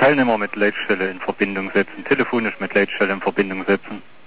Teilnehmer mit Leitstelle in Verbindung setzen, telefonisch mit Leitstelle in Verbindung setzen.